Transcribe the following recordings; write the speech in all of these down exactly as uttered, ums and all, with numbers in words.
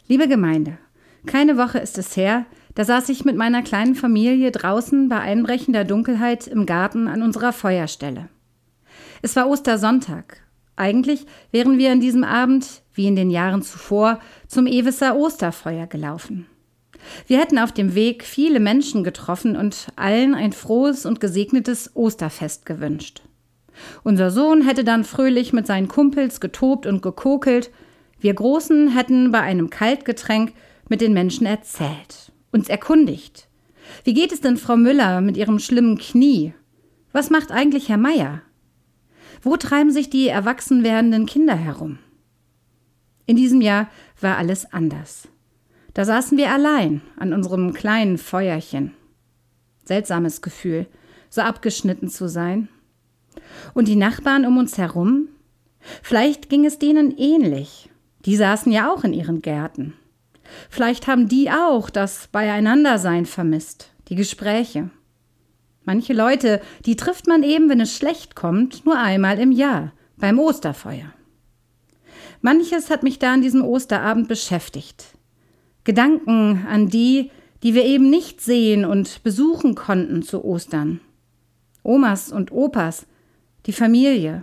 Liebe Gemeinde, keine Woche ist es her, da saß ich mit meiner kleinen Familie draußen bei einbrechender Dunkelheit im Garten an unserer Feuerstelle. Es war Ostersonntag. Eigentlich wären wir an diesem Abend, wie in den Jahren zuvor, zum Ewisser Osterfeuer gelaufen. Wir hätten auf dem Weg viele Menschen getroffen und allen ein frohes und gesegnetes Osterfest gewünscht. Unser Sohn hätte dann fröhlich mit seinen Kumpels getobt und gekokelt. Wir Großen hätten bei einem Kaltgetränk mit den Menschen erzählt, uns erkundigt. Wie geht es denn Frau Müller mit ihrem schlimmen Knie? Was macht eigentlich Herr Meier? Wo treiben sich die erwachsen werdenden Kinder herum? In diesem Jahr war alles anders. Da saßen wir allein an unserem kleinen Feuerchen. Seltsames Gefühl, so abgeschnitten zu sein. Und die Nachbarn um uns herum? Vielleicht ging es denen ähnlich. Die saßen ja auch in ihren Gärten. Vielleicht haben die auch das Beieinandersein vermisst, die Gespräche. Manche Leute, die trifft man eben, wenn es schlecht kommt, nur einmal im Jahr, beim Osterfeuer. Manches hat mich da an diesem Osterabend beschäftigt. Gedanken an die, die wir eben nicht sehen und besuchen konnten zu Ostern. Omas und Opas, die Familie.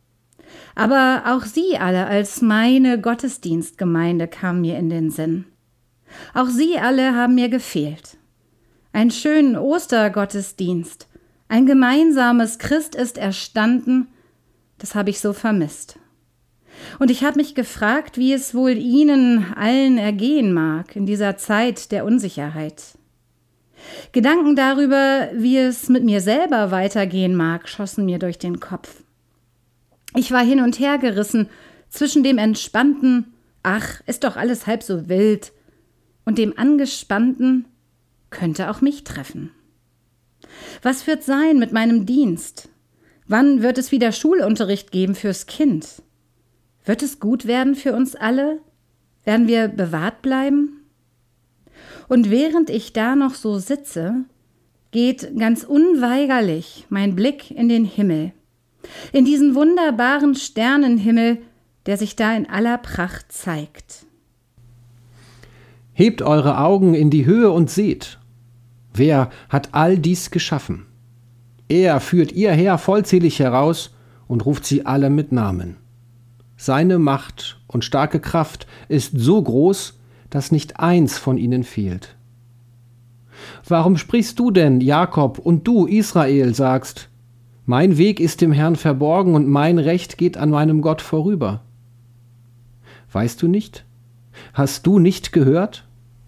Aber auch sie alle als meine Gottesdienstgemeinde kamen mir in den Sinn. Auch sie alle haben mir gefehlt. Einen schönen Ostergottesdienst, ein gemeinsames Christ ist erstanden, das habe ich so vermisst. Und ich habe mich gefragt, wie es wohl Ihnen allen ergehen mag in dieser Zeit der Unsicherheit. Gedanken darüber, wie es mit mir selber weitergehen mag, schossen mir durch den Kopf. Ich war hin und her gerissen zwischen dem entspannten, ach, ist doch alles halb so wild, und dem angespannten, könnte auch mich treffen. Was wird sein mit meinem Dienst? Wann wird es wieder Schulunterricht geben fürs Kind? Wird es gut werden für uns alle? Werden wir bewahrt bleiben? Und während ich da noch so sitze, geht ganz unweigerlich mein Blick in den Himmel, in diesen wunderbaren Sternenhimmel, der sich da in aller Pracht zeigt. Hebt eure Augen in die Höhe und seht, wer hat all dies geschaffen? Er führt ihr Heer vollzählig heraus und ruft sie alle mit Namen. Seine Macht und starke Kraft ist so groß, dass nicht eins von ihnen fehlt. Warum sprichst du denn, Jakob, und du, Israel, sagst, mein Weg ist dem Herrn verborgen und mein Recht geht an meinem Gott vorüber? Weißt du nicht? Hast du nicht gehört?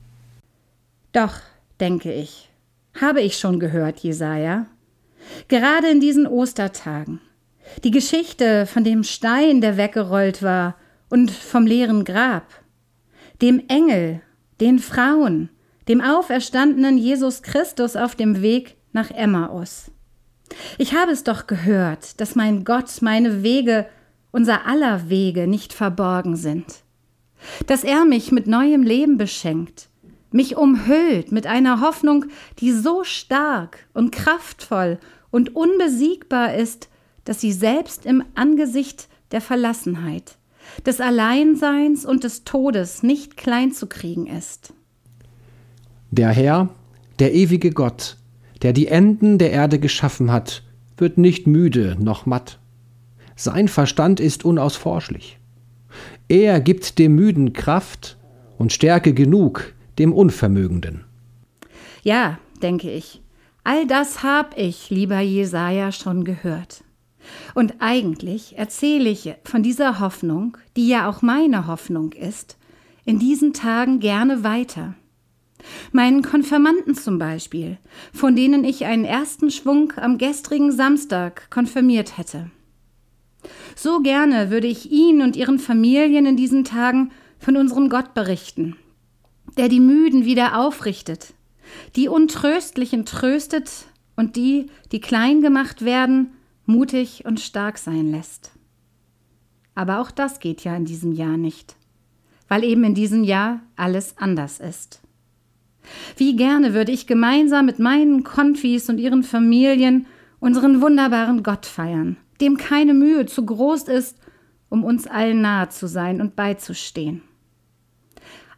Doch, denke ich, habe ich schon gehört, Jesaja. Gerade in diesen Ostertagen. Die Geschichte von dem Stein, der weggerollt war, und vom leeren Grab. Dem Engel, den Frauen, dem auferstandenen Jesus Christus auf dem Weg nach Emmaus. Ich habe es doch gehört, dass mein Gott meine Wege, unser aller Wege, nicht verborgen sind. Dass er mich mit neuem Leben beschenkt, mich umhüllt mit einer Hoffnung, die so stark und kraftvoll und unbesiegbar ist, dass sie selbst im Angesicht der Verlassenheit, des Alleinseins und des Todes nicht klein zu kriegen ist. Der Herr, der ewige Gott, der die Enden der Erde geschaffen hat, wird nicht müde noch matt. Sein Verstand ist unausforschlich. Er gibt dem Müden Kraft und Stärke genug dem Unvermögenden. Ja, denke ich, all das hab ich, lieber Jesaja, schon gehört. Und eigentlich erzähle ich von dieser Hoffnung, die ja auch meine Hoffnung ist, in diesen Tagen gerne weiter. Meinen Konfirmanden zum Beispiel, von denen ich einen ersten Schwung am gestrigen Samstag konfirmiert hätte. So gerne würde ich Ihnen und Ihren Familien in diesen Tagen von unserem Gott berichten, der die Müden wieder aufrichtet, die Untröstlichen tröstet und die, die klein gemacht werden, mutig und stark sein lässt. Aber auch das geht ja in diesem Jahr nicht, weil eben in diesem Jahr alles anders ist. Wie gerne würde ich gemeinsam mit meinen Konfis und ihren Familien unseren wunderbaren Gott feiern, dem keine Mühe zu groß ist, um uns allen nahe zu sein und beizustehen.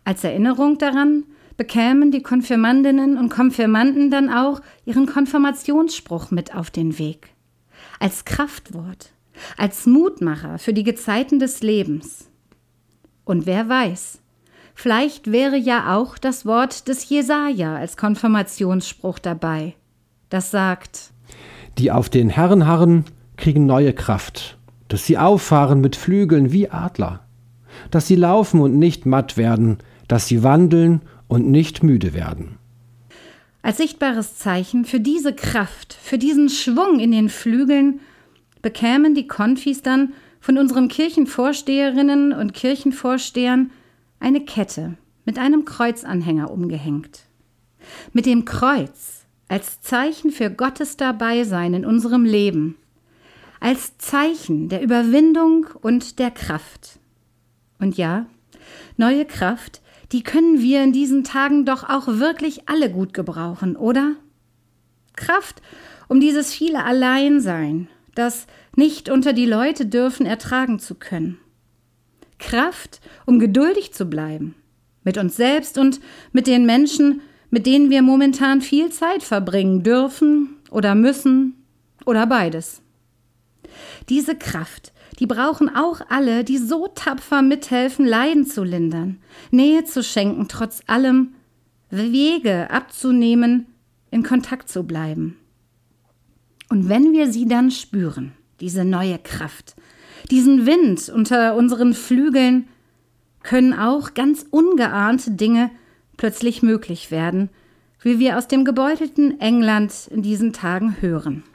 Als Erinnerung daran bekämen die Konfirmandinnen und Konfirmanden dann auch ihren Konfirmationsspruch mit auf den Weg. Als Kraftwort, als Mutmacher für die Gezeiten des Lebens. Und wer weiß, vielleicht wäre ja auch das Wort des Jesaja als Konfirmationsspruch dabei, das sagt: Die auf den Herrn harren, kriegen neue Kraft, dass sie auffahren mit Flügeln wie Adler, dass sie laufen und nicht matt werden, dass sie wandeln und nicht müde werden. Als sichtbares Zeichen für diese Kraft, für diesen Schwung in den Flügeln bekämen die Konfis dann von unseren Kirchenvorsteherinnen und Kirchenvorstehern eine Kette mit einem Kreuzanhänger umgehängt. Mit dem Kreuz als Zeichen für Gottes Dabeisein in unserem Leben, als Zeichen der Überwindung und der Kraft. Und ja, neue Kraft, die können wir in diesen Tagen doch auch wirklich alle gut gebrauchen, oder? Kraft, um dieses viele Alleinsein, das nicht unter die Leute dürfen, ertragen zu können. Kraft, um geduldig zu bleiben, mit uns selbst und mit den Menschen, mit denen wir momentan viel Zeit verbringen dürfen oder müssen oder beides. Diese Kraft, die brauchen auch alle, die so tapfer mithelfen, Leiden zu lindern, Nähe zu schenken, trotz allem Wege abzunehmen, in Kontakt zu bleiben. Und wenn wir sie dann spüren, diese neue Kraft, diesen Wind unter unseren Flügeln, können auch ganz ungeahnte Dinge plötzlich möglich werden, wie wir aus dem gebeutelten England in diesen Tagen hören.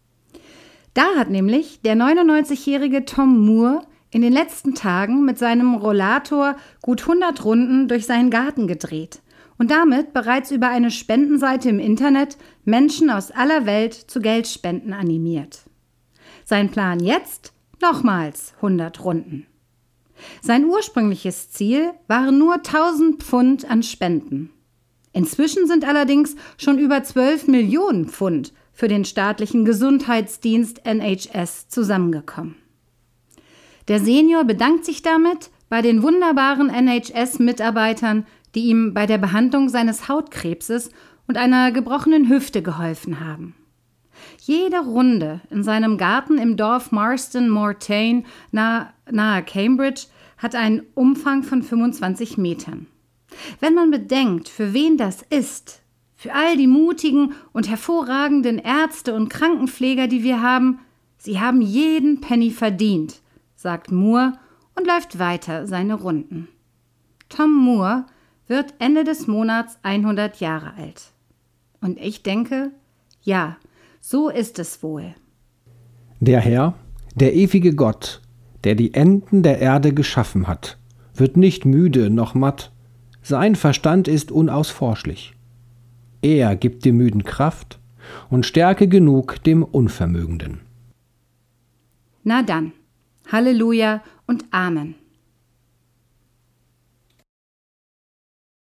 Da hat nämlich der neunundneunzigjährige Tom Moore in den letzten Tagen mit seinem Rollator gut hundert Runden durch seinen Garten gedreht und damit bereits über eine Spendenseite im Internet Menschen aus aller Welt zu Geldspenden animiert. Sein Plan jetzt? Nochmals hundert Runden. Sein ursprüngliches Ziel waren nur tausend Pfund an Spenden. Inzwischen sind allerdings schon über zwölf Millionen Pfund für den staatlichen Gesundheitsdienst N H S zusammengekommen. Der Senior bedankt sich damit bei den wunderbaren N H S-Mitarbeitern, die ihm bei der Behandlung seines Hautkrebses und einer gebrochenen Hüfte geholfen haben. Jede Runde in seinem Garten im Dorf Marston Moretain nahe, nahe Cambridge hat einen Umfang von fünfundzwanzig Metern. Wenn man bedenkt, für wen das ist, für all die mutigen und hervorragenden Ärzte und Krankenpfleger, die wir haben, sie haben jeden Penny verdient, sagt Moore und läuft weiter seine Runden. Tom Moore wird Ende des Monats hundert Jahre alt. Und ich denke, ja, so ist es wohl. Der Herr, der ewige Gott, der die Enden der Erde geschaffen hat, wird nicht müde noch matt. Sein Verstand ist unausforschlich. Er gibt dem Müden Kraft und Stärke genug dem Unvermögenden. Na dann, Halleluja und Amen.